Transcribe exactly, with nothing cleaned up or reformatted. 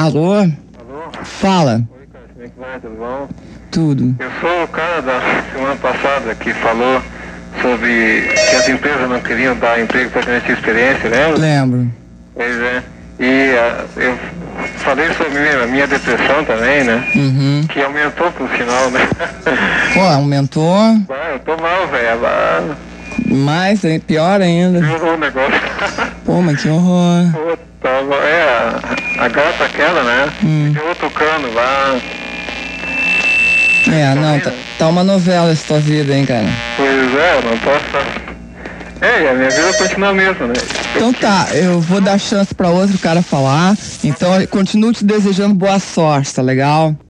Alô? Alô? Fala. Oi, cara, como é que vai? Tudo bom? Tudo. Eu sou o cara da semana passada que falou sobre que as empresas não queriam dar emprego para quem não tinha experiência, lembra? Lembro. Pois é. E uh, eu falei sobre a minha depressão também, né? Uhum. Que aumentou por sinal, né? Pô, aumentou. Ah, eu tô mal, velho. Ah, Mais, hein? Pior ainda. piorou o negócio. Pô, mas que horror. Pô, tava, é, a, a gata aquela, né? Hum. Ficou tocando lá. É, não, tá, tá uma novela essa tua vida, hein, cara. Pois é, não posso. É, e a minha vida continua a mesma, né? Então tá, eu vou dar chance pra outro cara falar. Então, eu continuo te desejando boa sorte, tá legal?